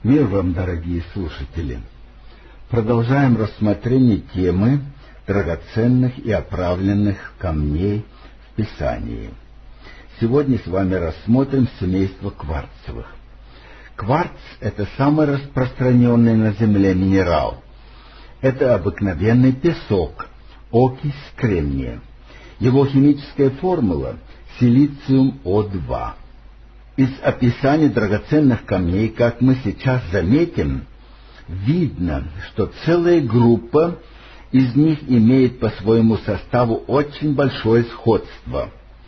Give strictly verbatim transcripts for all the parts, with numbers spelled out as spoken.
Мир вам, дорогие слушатели! Продолжаем рассмотрение темы драгоценных и оправленных камней в Писании. Сегодня с вами рассмотрим семейство кварцевых. Кварц – это самый распространенный на Земле минерал. Это обыкновенный песок, окись кремния. Его химическая формула – силициум О два. Из описания драгоценных камней, как мы сейчас заметим, видно, что целая группа из них имеет по своему составу очень большое сходство.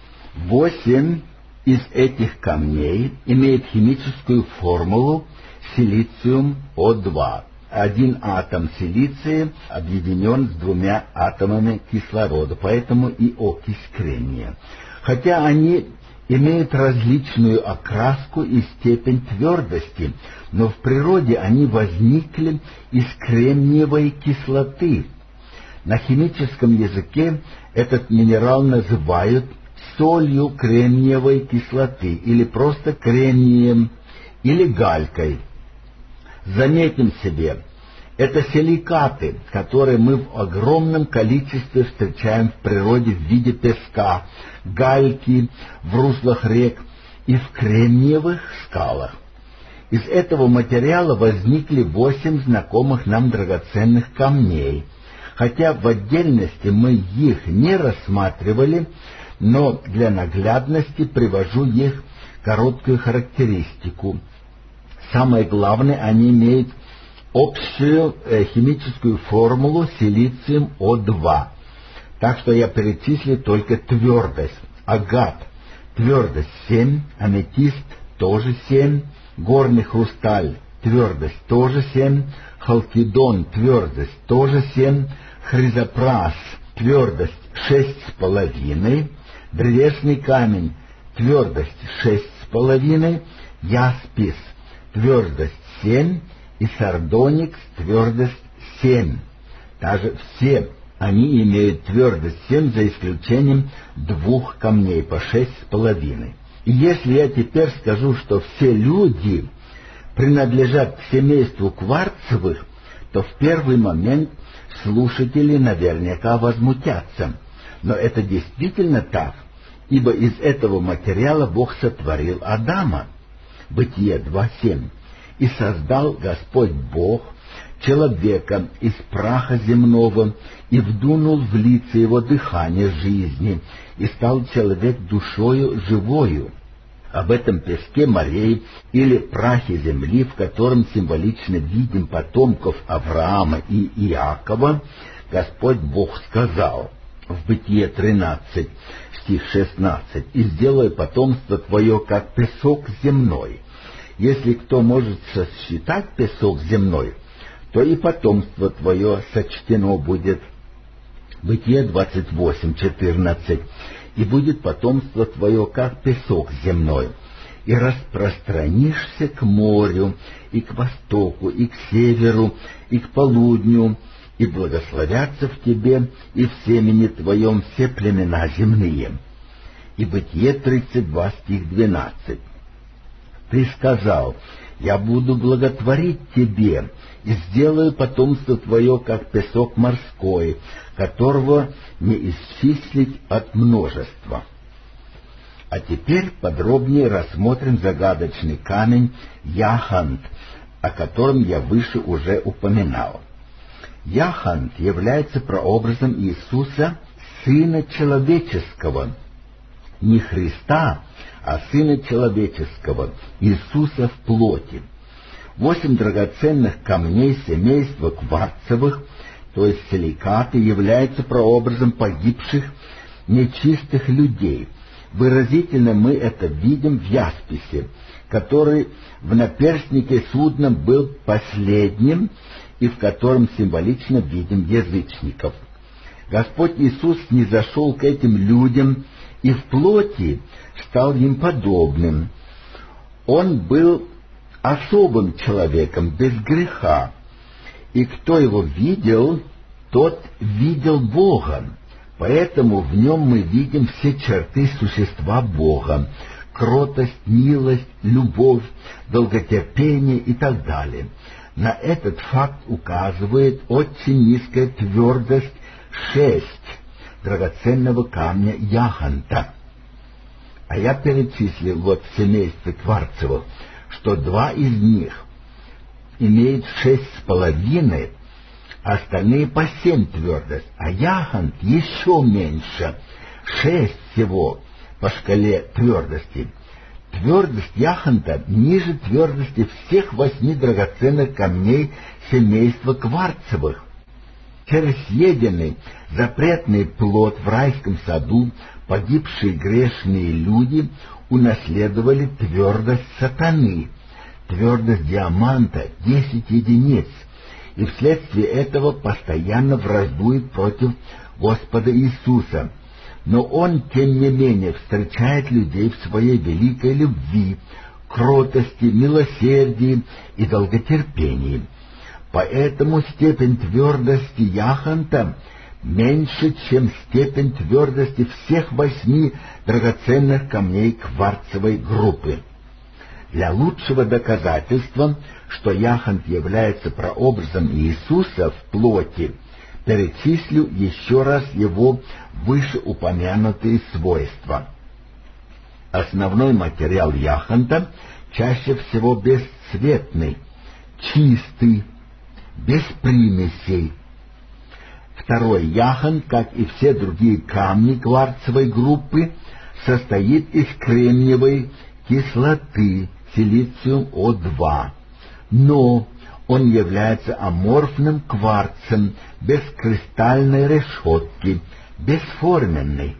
Восемь из этих камней имеют химическую формулу силициум О два. Один атом силиция объединен с двумя атомами кислорода, поэтому и окись кремния. Хотя они имеют различную окраску и степень твердости, но в природе они возникли из кремниевой кислоты. На химическом языке этот минерал называют солью кремниевой кислоты или просто кремнием или галькой. Заметим себе, это силикаты, которые мы в огромном количестве встречаем в природе в виде песка, гальки, в руслах рек и в кремниевых скалах. Из этого материала возникли восемь знакомых нам драгоценных камней. Хотя в отдельности мы их не рассматривали, но для наглядности привожу их короткую характеристику. Самое главное, они имеют общую э, химическую формулу силициум О два. Так что я перечислю только твердость. Агат – твердость семь, аметист – тоже семь, горный хрусталь – твердость тоже семь, халкидон – твердость тоже семь, хризопрас – твердость шесть с половиной, древесный камень – твердость шесть с половиной, яспис – твердость семь и сардоникс – твердость семь. Даже все они имеют твердость семь, за исключением двух камней по шесть с половиной. И если я теперь скажу, что все люди принадлежат к семейству кварцевых, то в первый момент слушатели наверняка возмутятся. Но это действительно так, ибо из этого материала Бог сотворил Адама. Бытие два семь. И создал Господь Бог человека из праха земного, и вдунул в лице его дыхание жизни, и стал человек душою живою. Об этом песке морей или прахе земли, в котором символично видим потомков Авраама и Иакова, Господь Бог сказал в Бытие тринадцать, стих шестнадцать, «И сделаю потомство твое, как песок земной». Если кто может сосчитать песок земной, то и потомство твое сочтено будет. Бытие двадцать восемь четырнадцать. «И будет потомство твое, как песок земной, и распространишься к морю, и к востоку, и к северу, и к полудню, и благословятся в тебе и в семени твоем все племена земные». И Бытие тридцать два, стих двенадцать. «Ты сказал: я буду благотворить тебе, и сделаю потомство твое, как песок морской, которого не исчислить от множества». А теперь подробнее рассмотрим загадочный камень яхонт, о котором я выше уже упоминал. Яхонт является прообразом Иисуса, Сына Человеческого, не Христа, а Сына Человеческого, Иисуса в плоти. Восемь драгоценных камней семейства кварцевых, то есть силикаты, являются прообразом погибших нечистых людей. Выразительно мы это видим в ясписе, который в наперстнике судна был последним и в котором символично видим язычников. Господь Иисус низошел к этим людям и в плоти стал им подобным. Он был особым человеком, без греха, и кто его видел, тот видел Бога. Поэтому в нем мы видим все черты существа Бога, кротость, милость, любовь, долготерпение и так далее. На этот факт указывает очень низкая твердость шесть драгоценного камня яхонта. А я перечислил вот в семействе кварцевых, что два из них имеют шесть с половиной, а остальные по семь твердость, а яхонт еще меньше, шесть всего по шкале твердости. Твердость яхонта ниже твердости всех восьми драгоценных камней семейства кварцевых. Через съеденный запретный плод в райском саду погибшие грешные люди унаследовали твердость сатаны, твердость диаманта десять единиц, и вследствие этого постоянно враждует против Господа Иисуса. Но Он, тем не менее, встречает людей в своей великой любви, кротости, милосердии и долготерпении. Поэтому степень твердости яхонта меньше, чем степень твердости всех восьми драгоценных камней кварцевой группы. Для лучшего доказательства, что яхонт является прообразом Иисуса в плоти, перечислю еще раз его вышеупомянутые свойства. Основной материал яхонта чаще всего бесцветный, чистый, без примесей. Второй яхонт, как и все другие камни кварцевой группы, состоит из кремниевой кислоты, силициум О два, но он является аморфным кварцем, без кристальной решетки, бесформенный.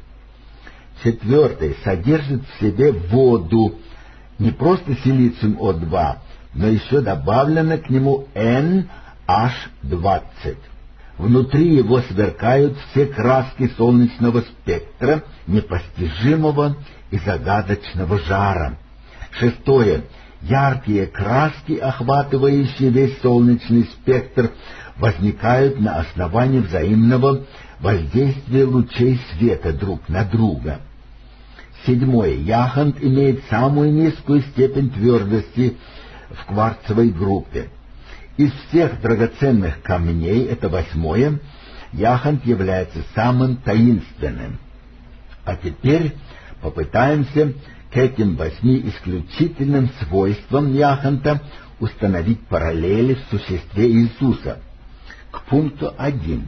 Четвертый содержит в себе воду, не просто силициум О два, но еще добавлено к нему эн аш двадцать. Внутри его сверкают все краски солнечного спектра, непостижимого и загадочного жара. Шестое. Яркие краски, охватывающие весь солнечный спектр, возникают на основании взаимного воздействия лучей света друг на друга. Седьмое. Яхонт имеет самую низкую степень твердости в кварцевой группе. Из всех драгоценных камней, это восьмое, яхонт является самым таинственным. А теперь попытаемся к этим восьми исключительным свойствам яхонта установить параллели в существе Иисуса. К пункту один.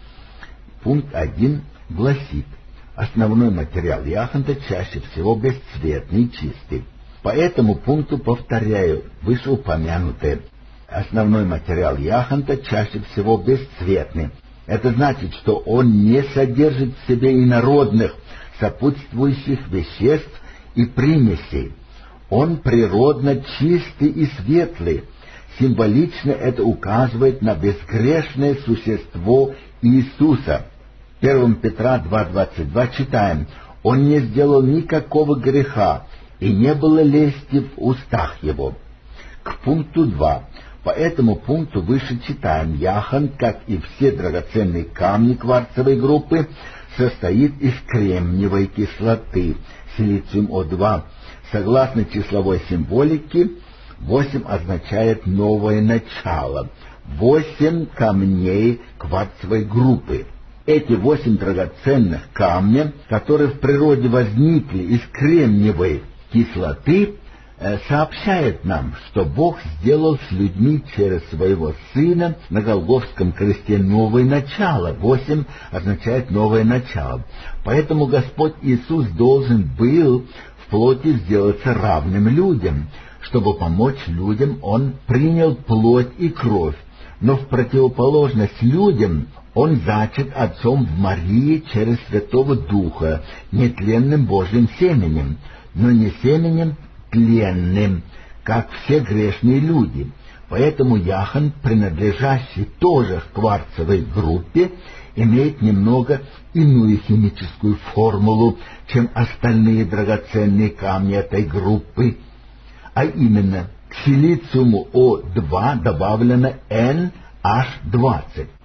Пункт один гласит: основной материал яхонта чаще всего бесцветный, чистый. По этому пункту повторяю вышеупомянутое. Основной материал яхонта чаще всего бесцветный. Это значит, что он не содержит в себе инородных, сопутствующих веществ и примесей. Он природно чистый и светлый. Символично это указывает на безгрешное существо Иисуса. первое Петра два двадцать два читаем: «Он не сделал никакого греха, и не было лести в устах его». К пункту два. По этому пункту выше читаем: яхонт, как и все драгоценные камни кварцевой группы, состоит из кремниевой кислоты, силициум О два. Согласно числовой символике, восемь означает новое начало, восемь камней кварцевой группы. Эти восемь драгоценных камня, которые в природе возникли из кремниевой кислоты, сообщает нам, что Бог сделал с людьми через своего Сына на Голгофском кресте новое начало. Восемь означает новое начало. Поэтому Господь Иисус должен был в плоти сделаться равным людям. Чтобы помочь людям, Он принял плоть и кровь. Но в противоположность людям Он зачат Отцом в Марии через Святого Духа, нетленным Божьим семенем, но не семенем тленным, как все грешные люди. Поэтому яхонт, принадлежащий тоже к кварцевой группе, имеет немного иную химическую формулу, чем остальные драгоценные камни этой группы, а именно к силициуму О два добавлено эн аш двадцать.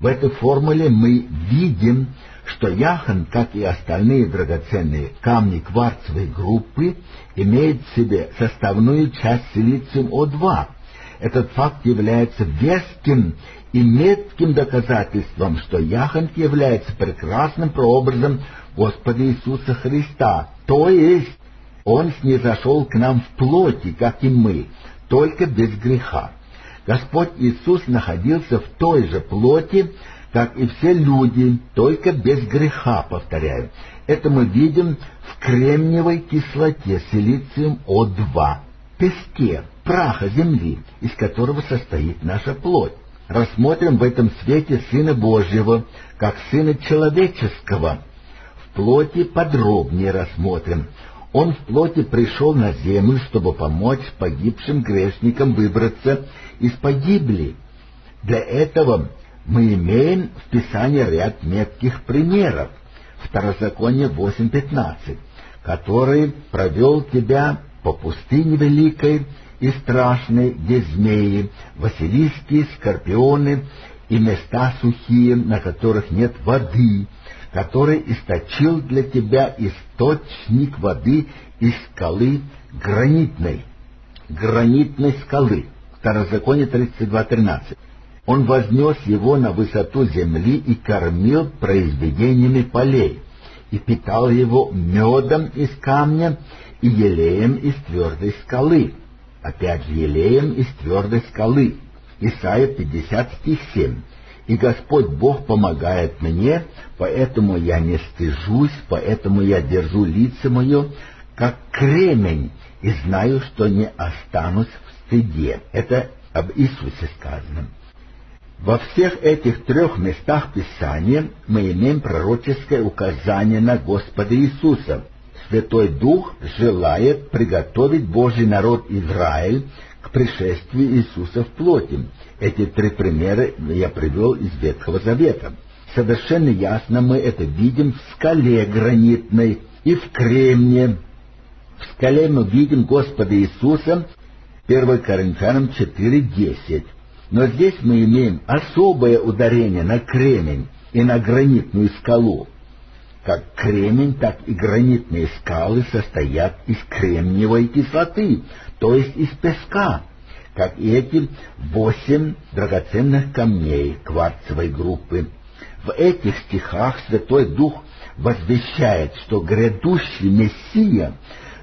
В этой формуле мы видим, что яхонт, как и остальные драгоценные камни кварцевой группы, имеет в себе составную часть силициум О два. Этот факт является веским и метким доказательством, что яхонт является прекрасным прообразом Господа Иисуса Христа, то есть Он снизошел к нам в плоти, как и мы, только без греха. Господь Иисус находился в той же плоти, как и все люди, только без греха, повторяю. Это мы видим в кремниевой кислоте, силициум О два, песке, праха земли, из которого состоит наша плоть. Рассмотрим в этом свете Сына Божьего, как Сына Человеческого. В плоти подробнее рассмотрим. Он в плоти пришел на землю, чтобы помочь погибшим грешникам выбраться из погибели. Для этого мы имеем в Писании ряд метких примеров. Второзаконие восемь пятнадцать, который провел тебя по пустыне великой и страшной, где змеи, василиски, скорпионы и места сухие, на которых нет воды, который источил для тебя источник воды из скалы гранитной, гранитной скалы. Второзаконие тридцать два тринадцать. Он вознес его на высоту земли и кормил произведениями полей, и питал его медом из камня и елеем из твердой скалы. Опять же, елеем из твердой скалы. Исайя пятьдесят, стих семь. И Господь Бог помогает мне, поэтому я не стыжусь, поэтому я держу лицо мое, как кремень, и знаю, что не останусь в стыде. Это об Иисусе сказано. Во всех этих трех местах Писания мы имеем пророческое указание на Господа Иисуса. Святой Дух желает приготовить Божий народ Израиль к пришествию Иисуса в плоти. Эти три примера я привел из Ветхого Завета. Совершенно ясно мы это видим в скале гранитной и в кремне. В скале мы видим Господа Иисуса, первое Коринфянам четыре десять. Но здесь мы имеем особое ударение на кремень и на гранитную скалу. Как кремень, так и гранитные скалы состоят из кремниевой кислоты, то есть из песка, как и эти восемь драгоценных камней кварцевой группы. В этих стихах Святой Дух возвещает, что грядущий Мессия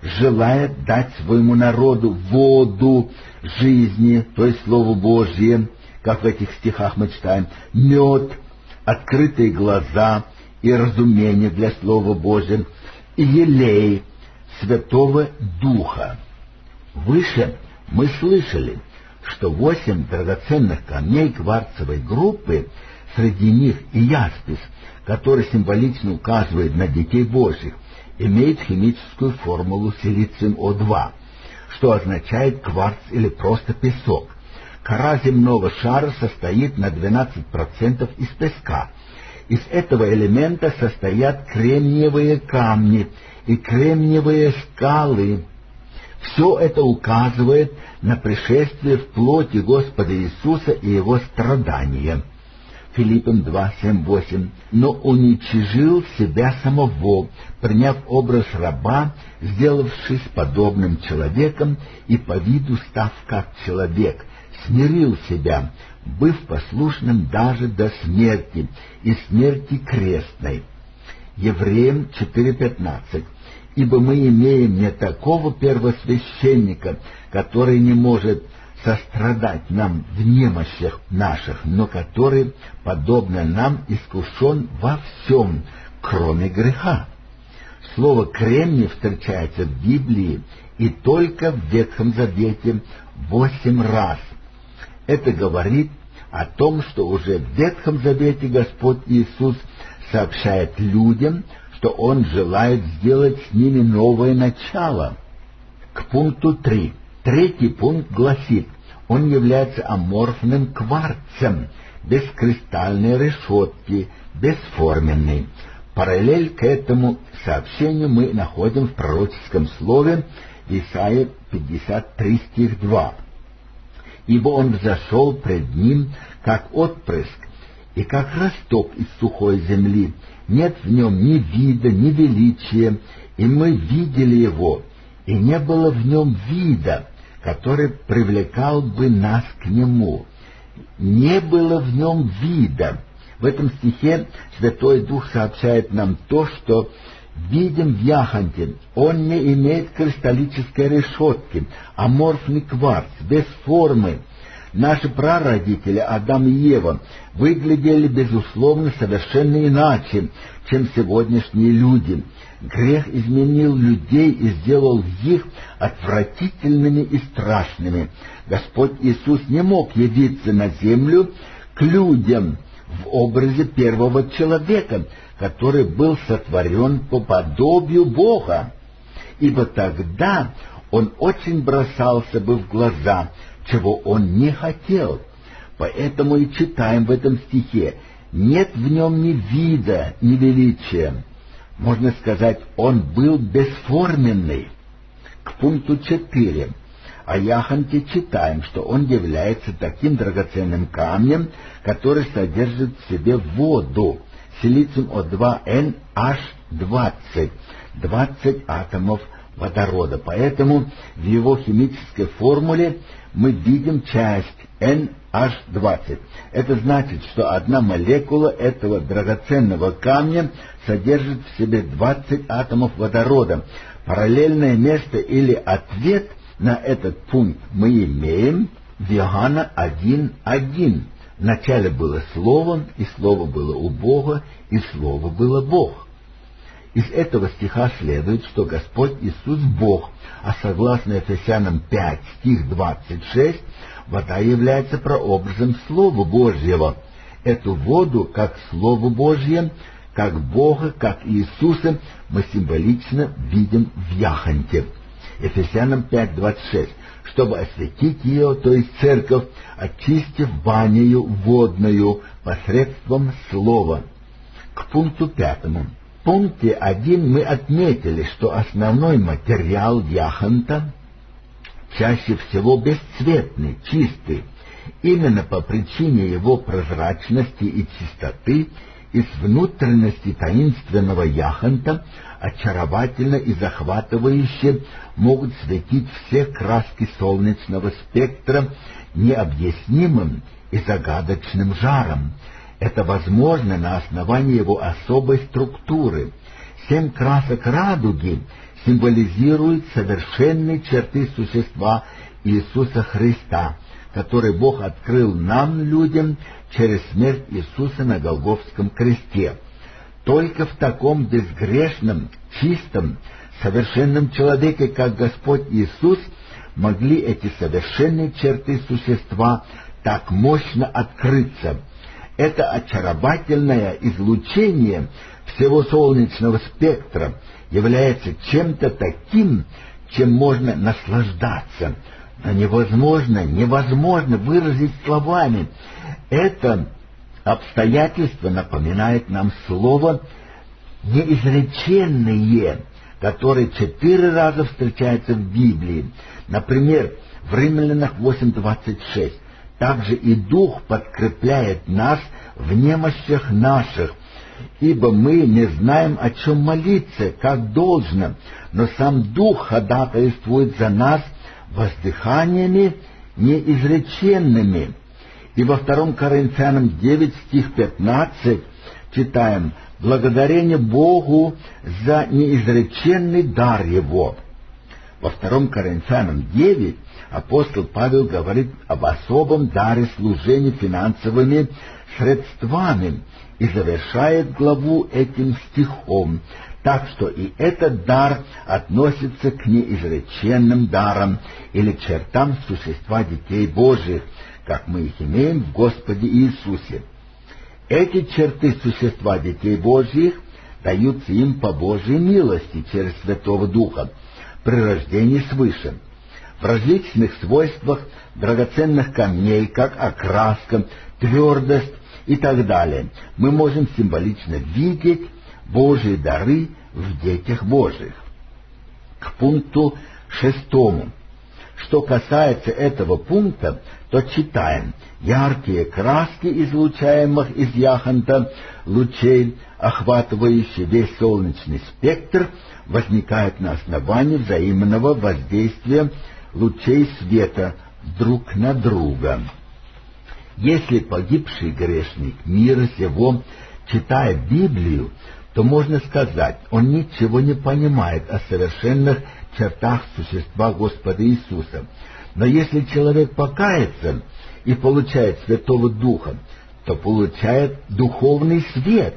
желает дать своему народу воду жизни, то есть Слово Божье, как в этих стихах мы читаем, мед, открытые глаза и разумение для Слова Божия, и елей Святого Духа. Выше мы слышали, что восемь драгоценных камней кварцевой группы, среди них и яспис, который символично указывает на детей Божьих, имеет химическую формулу силициум О два, что означает кварц или просто песок. Кора земного шара состоит на двенадцать процентов из песка. Из этого элемента состоят кремниевые камни и кремниевые скалы. Все это указывает на пришествие в плоти Господа Иисуса и Его страдания. Филиппам два, семь, восемь. «Но уничижил себя самого, приняв образ раба, сделавшись подобным человеком и по виду став как человек, смирил себя, быв послушным даже до смерти, и смерти крестной». Евреям четыре пятнадцать. «Ибо мы имеем не такого первосвященника, который не может сострадать нам в немощах наших, но который, подобно нам, искушен во всем, кроме греха». Слово «кремний» встречается в Библии и только в Ветхом Завете восемь раз. Это говорит о том, что уже в Ветхом Завете Господь Иисус сообщает людям, что Он желает сделать с ними новое начало. К пункту три. Третий пункт гласит: он является аморфным кварцем, без кристальной решетки, бесформенный. Параллель к этому сообщению мы находим в пророческом слове Исайя пятьдесят три, стих два. «Ибо он взошел пред ним, как отпрыск, и как росток из сухой земли, нет в нем ни вида, ни величия, и мы видели его, и не было в нем вида, который привлекал бы нас к нему. Не было в нем вида. В этом стихе Святой Дух сообщает нам то, что видим в яхонте. Он не имеет кристаллической решетки, аморфный кварц, без формы. Наши прародители, Адам и Ева, выглядели, безусловно, совершенно иначе, чем сегодняшние люди. Грех изменил людей и сделал их отвратительными и страшными. Господь Иисус не мог явиться на землю к людям в образе первого человека, который был сотворен по подобию Бога, ибо тогда он очень бросался бы в глаза, чего он не хотел. Поэтому и читаем в этом стихе: «Нет в нем ни вида, ни величия». Можно сказать, он был бесформенный. К пункту четыре. О яхонте читаем, что он является таким драгоценным камнем, который содержит в себе воду. Силициум О два Н Аш двадцать, двадцать атомов водорода. Поэтому в его химической формуле мы видим часть Эн Аш двадцать. Это значит, что одна молекула этого драгоценного камня содержит в себе двадцать атомов водорода. Параллельное место или ответ на этот пункт мы имеем в Иоанна один один. Вначале было Слово, и Слово было у Бога, и Слово было Бог. Из этого стиха следует, что Господь Иисус Бог, а согласно Ефесянам пять, стих двадцать шесть, вода является прообразом Слова Божьего. Эту воду, как Слово Божье, как Бога, как Иисуса, мы символично видим в яхонте. Ефесянам пять, двадцать шесть. Чтобы осветить ее, то есть церковь, очистив банею водную посредством слова. К пункту пятому. В пункте один мы отметили, что основной материал яхонта чаще всего бесцветный, чистый. Именно по причине его прозрачности и чистоты из внутренности таинственного яхонта очаровательно и захватывающе могут светить все краски солнечного спектра необъяснимым и загадочным жаром. Это возможно на основании его особой структуры. Семь красок радуги символизируют совершенные черты существа Иисуса Христа, который Бог открыл нам, людям, через смерть Иисуса на Голгофском кресте. Только в таком безгрешном, чистом, совершенном человеке, как Господь Иисус, могли эти совершенные черты существа так мощно открыться. Это очаровательное излучение всего солнечного спектра является чем-то таким, чем можно наслаждаться, но невозможно, невозможно выразить словами. Это обстоятельство напоминает нам слово «неизреченные», которое четыре раза встречается в Библии. Например, в Римлянах восемь, двадцать шесть. Также и Дух подкрепляет нас в немощах наших, ибо мы не знаем, о чем молиться, как должно, но сам Дух ходатайствует за нас воздыханиями неизреченными. И во втором Коринфянам девять, стих пятнадцать читаем: «Благодарение Богу за неизреченный дар Его». Во втором Коринфянам девять апостол Павел говорит об особом даре служения финансовыми средствами и завершает главу этим стихом, так что и этот дар относится к неизреченным дарам или чертам существа детей Божьих, как мы их имеем в Господе Иисусе. Эти черты существа детей Божьих даются им по Божьей милости через Святого Духа при рождении свыше. В различных свойствах драгоценных камней, как окраска, твердость и так далее, мы можем символично видеть Божьи дары в детях Божьих. К пункту шестому. Что касается этого пункта, то читаем: яркие краски излучаемых из яхонта лучей, охватывающие весь солнечный спектр, возникают на основании взаимного воздействия лучей света друг на друга. Если погибший грешник мира сего, читая Библию, то можно сказать, он ничего не понимает о совершенных чертах существа Господа Иисуса. Но если человек покается и получает Святого Духа, то получает духовный свет.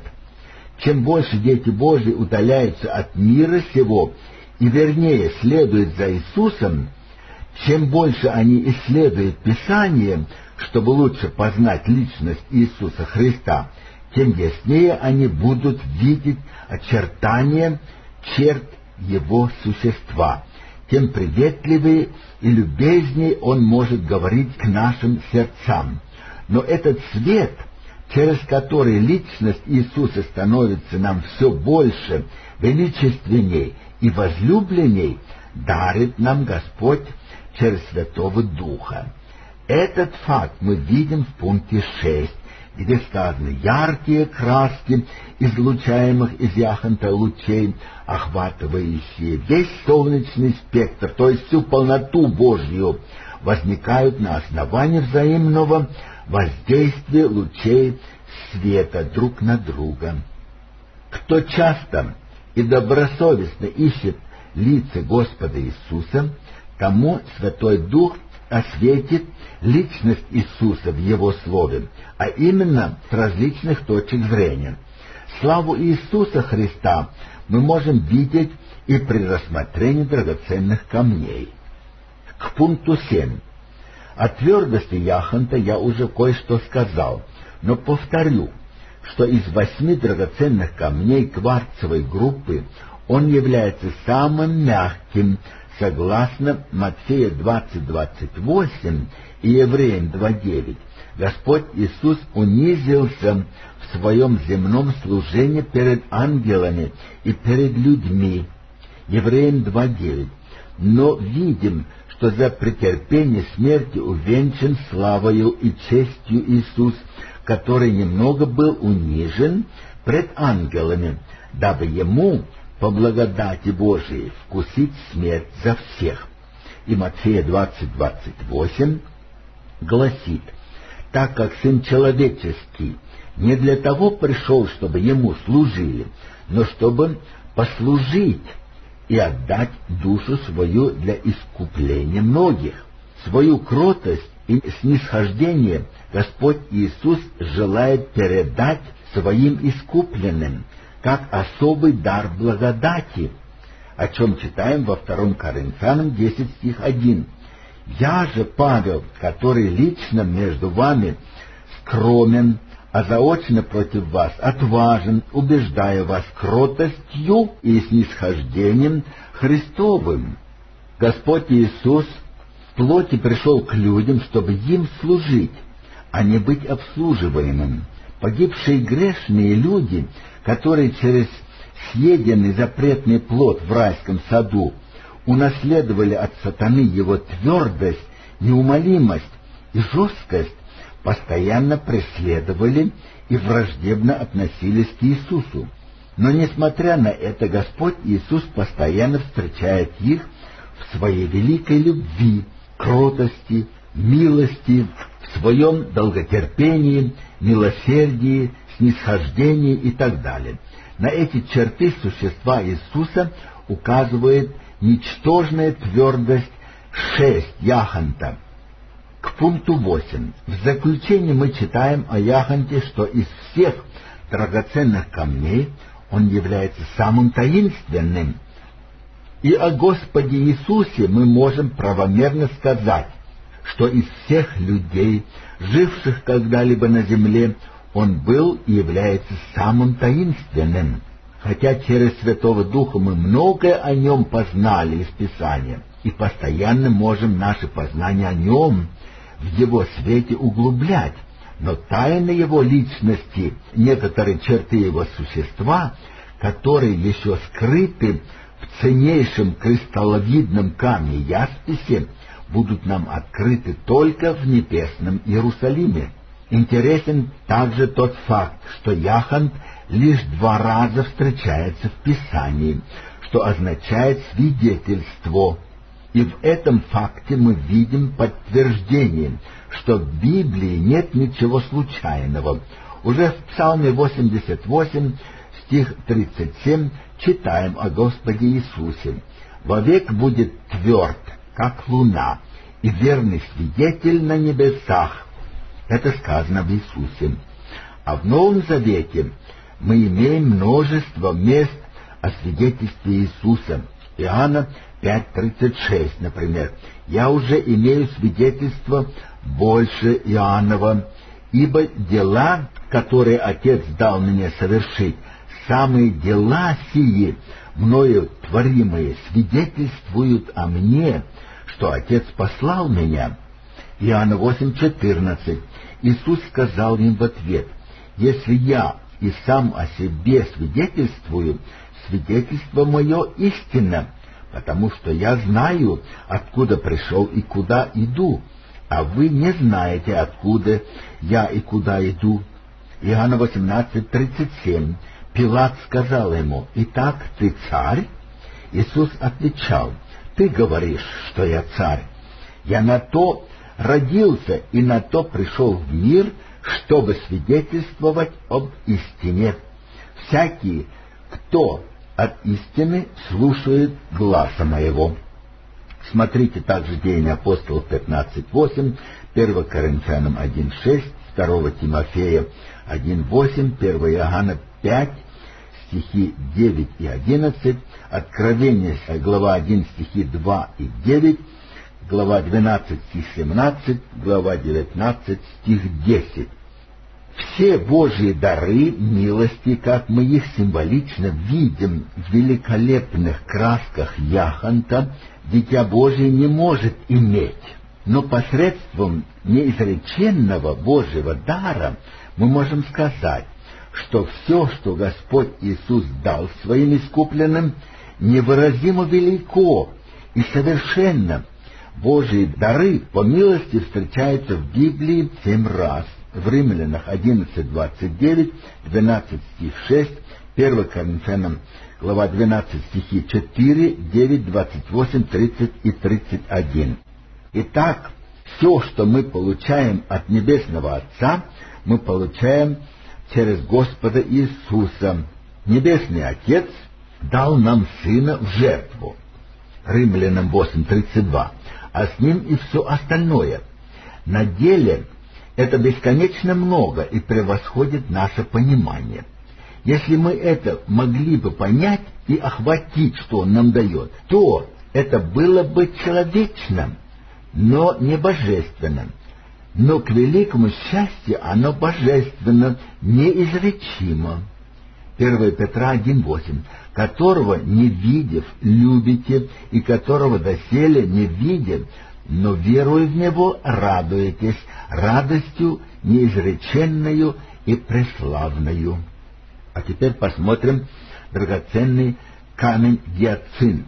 Чем больше дети Божьи удаляются от мира сего и вернее следуют за Иисусом, чем больше они исследуют Писание, чтобы лучше познать личность Иисуса Христа, тем яснее они будут видеть очертания черт Его существа, тем приветливее и любезнее Он может говорить к нашим сердцам. Но этот свет, через который личность Иисуса становится нам все больше, величественней и возлюбленней, дарит нам Господь через Святого Духа. Этот факт мы видим в пункте шесть, где сказано: яркие краски излучаемых из яхонта лучей, охватывающие весь солнечный спектр, то есть всю полноту Божью, возникают на основании взаимного воздействия лучей света друг на друга. Кто часто и добросовестно ищет лица Господа Иисуса, тому Святой Дух осветит личность Иисуса в Его Слове, а именно с различных точек зрения. Славу Иисуса Христа мы можем видеть и при рассмотрении драгоценных камней. К пункту семь. О твердости яхонта я уже кое-что сказал, но повторю, что из восьми драгоценных камней кварцевой группы он является самым мягким, согласно Матфея двадцать двадцать восемь и Евреям два девять. Господь Иисус унизился в своем земном служении перед ангелами и перед людьми. Евреям два девять. Но видим, что за претерпение смерти увенчан славою и честью Иисус, который немного был унижен пред ангелами, дабы Ему по благодати Божией вкусить смерть за всех. И Матфея двадцать двадцать восемь гласит: так как Сын Человеческий не для того пришел, чтобы Ему служили, но чтобы послужить и отдать душу свою для искупления многих. Свою кротость и снисхождение Господь Иисус желает передать своим искупленным, как особый дар благодати, о чем читаем во втором Коринфянам десять стих один. «Я же, Павел, который лично между вами скромен, а заочно против вас отважен, убеждая вас кротостью и снисхождением Христовым». Господь Иисус в плоти пришел к людям, чтобы им служить, а не быть обслуживаемым. Погибшие грешные люди, которые через съеденный запретный плод в райском саду унаследовали от сатаны его твердость, неумолимость и жесткость, постоянно преследовали и враждебно относились к Иисусу. Но, несмотря на это, Господь Иисус постоянно встречает их в своей великой любви, кротости, милости, в своем долготерпении, милосердии, снисхождении и так далее. На эти черты существа Иисуса указывает ничтожная твердость шесть яхонта. К пункту восемь. В заключении мы читаем о яхонте, что из всех драгоценных камней он является самым таинственным. И о Господе Иисусе мы можем правомерно сказать, что из всех людей, живших когда-либо на земле, он был и является самым таинственным. Хотя через Святого Духа мы многое о нем познали из Писания, и постоянно можем наши познания о нем в его свете углублять, но тайны его личности, некоторые черты его существа, которые еще скрыты в ценнейшем кристалловидном камне ясписе, будут нам открыты только в небесном Иерусалиме. Интересен также тот факт, что яхонт лишь два раза встречается в Писании, что означает свидетельство. И в этом факте мы видим подтверждение, что в Библии нет ничего случайного. Уже в Псалме восемьдесят восемь, стих тридцать семь, читаем о Господе Иисусе. «Вовек будет тверд, как луна, и верный свидетель на небесах». Это сказано в Иисусе. А в Новом Завете мы имеем множество мест о свидетельстве Иисуса. Иоанна пять тридцать шесть, например. «Я уже имею свидетельство больше Иоаннова, ибо дела, которые Отец дал мне совершить, самые дела сии, мною творимые, свидетельствуют о мне, что Отец послал меня». Иоанна восемь четырнадцать. Иисус сказал им в ответ: «Если я и сам о себе свидетельствую, свидетельство мое истинно, потому что я знаю, откуда пришел и куда иду, а вы не знаете, откуда я и куда иду». Иоанна восемнадцать тридцать семь. Пилат сказал ему: «Итак, ты царь?» Иисус отвечал: «Ты говоришь, что я царь. Я на то родился и на то пришел в мир, чтобы свидетельствовать об истине. Всякий, кто от истины, слушает гласа моего». Смотрите также Деяния апостолов пятнадцать восемь, первое Коринфянам один шесть, второе Тимофея один восемь, первое Иоанна пять, стихи девять и одиннадцать, Откровение, глава один, стихи два и девять, глава двенадцать, стих семнадцать, глава девятнадцать, стих десять. Все Божьи дары, милости, как мы их символично видим в великолепных красках яхонта, Дитя Божие не может иметь. Но посредством неизреченного Божьего дара мы можем сказать, что все, что Господь Иисус дал своим искупленным, невыразимо велико и совершенно. Божьи дары по милости встречаются в Библии семь раз. В Римлянах одиннадцать двадцать девять, двенадцать стих шесть, первое Коринфянам глава двенадцать стихи четыре, девять, двадцать восемь, тридцать и тридцать один. Итак, все, что мы получаем от Небесного Отца, мы получаем через Господа Иисуса. Небесный Отец дал нам Сына в жертву. Римлянам восемь тридцать два. А с Ним и все остальное. На деле это бесконечно много и превосходит наше понимание. Если мы это могли бы понять и охватить, что Он нам дает, то это было бы человечным, но не божественным. Но к великому счастью оно божественно, неизречимо. первое Петра один восемь. «Которого, не видев, любите, и которого доселе не видя, но веруя в Него, радуетесь радостью неизреченную и преславную». А теперь посмотрим драгоценный камень гиацинт.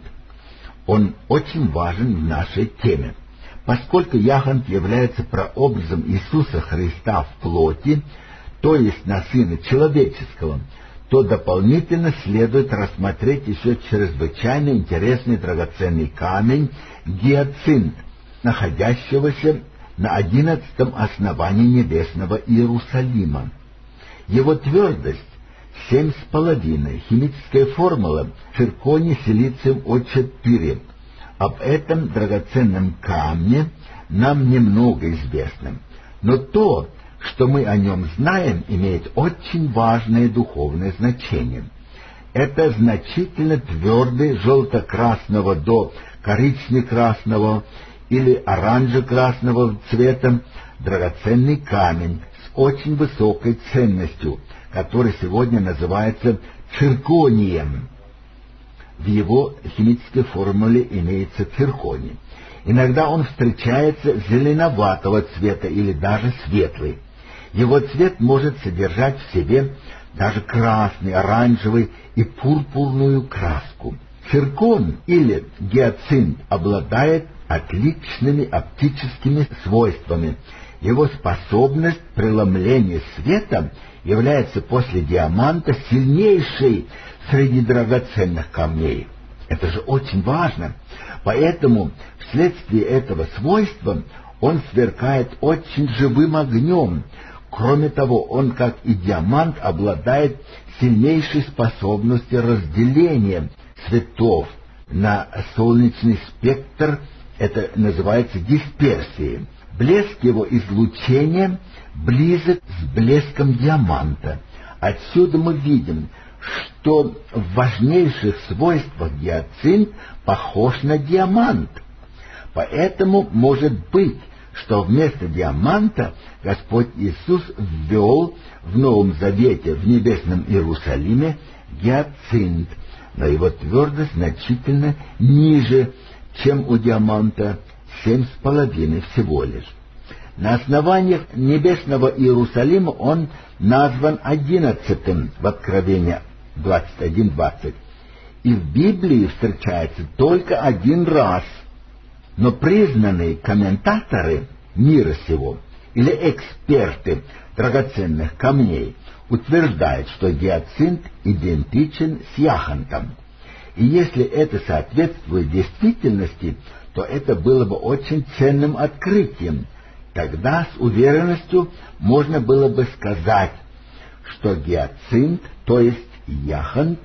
Он очень важен в нашей теме. Поскольку яхонт является прообразом Иисуса Христа в плоти, то есть на Сына Человеческого, то дополнительно следует рассмотреть еще чрезвычайно интересный драгоценный камень гиацинт, находящегося на одиннадцатом основании небесного Иерусалима. Его твердость семь с половиной, химическая формула цирконий силициум О четыре. Об этом драгоценном камне нам немного известно, но то, что мы о нем знаем, имеет очень важное духовное значение. Это значительно твердый желто-красного до коричнево-красного или оранже-красного цвета драгоценный камень с очень высокой ценностью, который сегодня называется цирконием. В его химической формуле имеется цирконий. Иногда он встречается зеленоватого цвета или даже светлый. Его цвет может содержать в себе даже красный, оранжевый и пурпурную краску. Циркон или гиацинт обладает отличными оптическими свойствами. Его способность преломления света является после диаманта сильнейшей среди драгоценных камней. Это же очень важно. Поэтому вследствие этого свойства он сверкает очень живым огнем. Кроме того, он, как и диамант, обладает сильнейшей способностью разделения цветов на солнечный спектр. Это называется дисперсией. Блеск его излучения близок с блеском диаманта. Отсюда мы видим, что в важнейших свойствах гиацинт похож на диамант. Поэтому может быть, что вместо диаманта Господь Иисус ввел в Новом Завете в небесном Иерусалиме гиацинт, но его твердость значительно ниже, чем у диаманта, семь с половиной всего лишь. На основаниях небесного Иерусалима он назван одиннадцатым в Откровении двадцать один двадцать. И в Библии встречается только один раз. Но признанные комментаторы мира сего или эксперты драгоценных камней утверждают, что гиацинт идентичен с яхонтом. И если это соответствует действительности, то это было бы очень ценным открытием. Тогда с уверенностью можно было бы сказать, что гиацинт, то есть яхонт,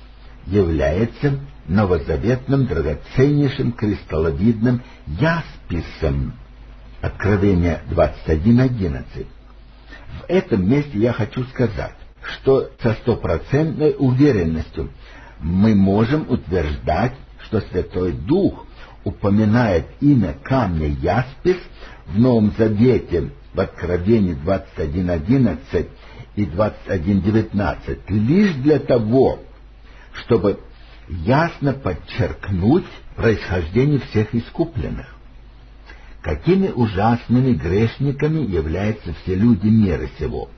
является новозаветным драгоценнейшим кристалловидным ясписом. Откровение двадцать один одиннадцать. В этом месте я хочу сказать, что со стопроцентной уверенностью мы можем утверждать, что Святой Дух упоминает имя камня яспис в Новом Завете в Откровении двадцать один одиннадцать и двадцать один девятнадцать лишь для того, чтобы ясно подчеркнуть происхождение всех искупленных. Какими ужасными грешниками являются все люди мира сего.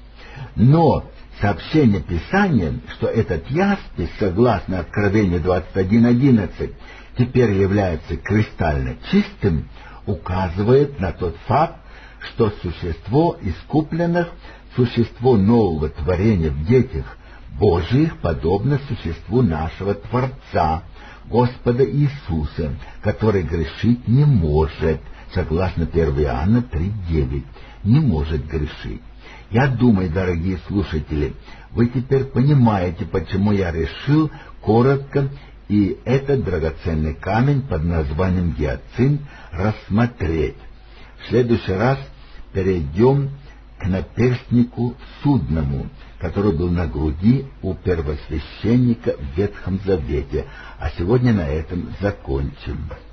Но сообщение Писания, что этот яспис, согласно Откровению двадцать один одиннадцать, теперь является кристально чистым, указывает на тот факт, что существо искупленных, существо нового творения в детях Божиих подобно существу нашего Творца, Господа Иисуса, который грешить не может, согласно первое Иоанна три девять, не может грешить. Я думаю, дорогие слушатели, вы теперь понимаете, почему я решил коротко и этот драгоценный камень под названием гиацинт рассмотреть. В следующий раз перейдем к наперстнику судному, который был на груди у первосвященника в Ветхом Завете. А сегодня на этом закончим.